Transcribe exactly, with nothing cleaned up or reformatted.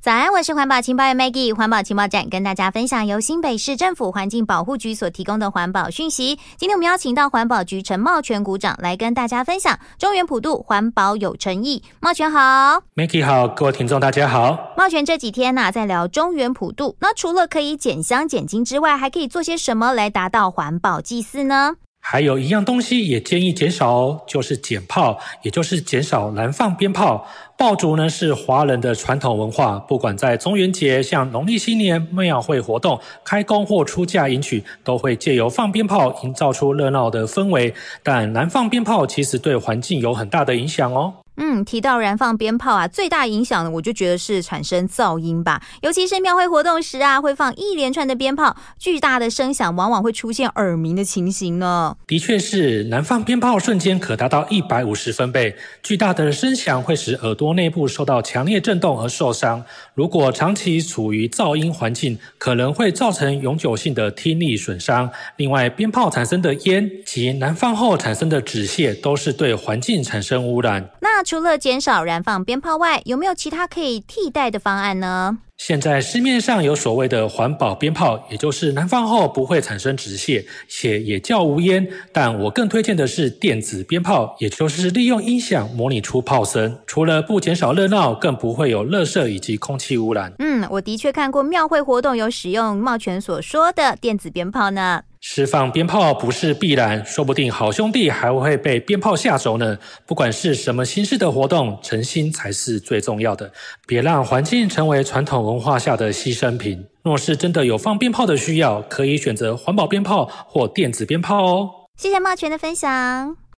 早安，我是环保情报员 Maggie。环保情报站跟大家分享由新北市政府环境保护局所提供的环保讯息。今天我们邀请到环保局陈茂全股长来跟大家分享中元普渡环保有诚意。茂全好。 Maggie 好，各位听众大家好。 茂全这几天啊在聊中元普渡，那除了可以减香减金之外，还可以做些什么来达到环保祭祀呢？ 还有一样东西也建议减少哦，就是减炮，也就是减少燃放鞭炮。爆竹呢是华人的传统文化，不管在中元节、像农历新年、庙会活动、开工或出嫁迎娶，都会借由放鞭炮营造出热闹的氛围。但燃放鞭炮其实对环境有很大的影响哦。 嗯，提到燃放鞭炮啊，最大影响呢，我就觉得是产生噪音吧。尤其是庙会活动时啊，会放一连串的鞭炮，巨大的声响往往会出现耳鸣的情形呢。 的确是，燃放鞭炮瞬间可达到一百五十分贝，巨大的声响会使耳朵内部受到强烈震动而受伤。如果长期处于噪音环境，可能会造成永久性的听力损伤。另外，鞭炮产生的烟及燃放后产生的纸屑，都是对环境产生污染。 那除了减少燃放鞭炮外，有没有其他可以替代的方案呢？ 现在市面上有所谓的环保鞭炮，也就是燃放后不会产生纸屑，且也叫无烟。但我更推荐的是电子鞭炮，也就是利用音响模拟出炮声，除了不减少热闹，更不会有垃圾以及空气污染。 嗯，我的确看过庙会活动有使用茂全所说的电子鞭炮呢。 释放鞭炮不是必然，说不定好兄弟还会被鞭炮吓走呢。不管是什么形式的活动，诚心才是最重要的，别让环境成为传统文化下的牺牲品。若是真的有放鞭炮的需要，可以选择环保鞭炮或电子鞭炮哦。 谢谢茂全的分享。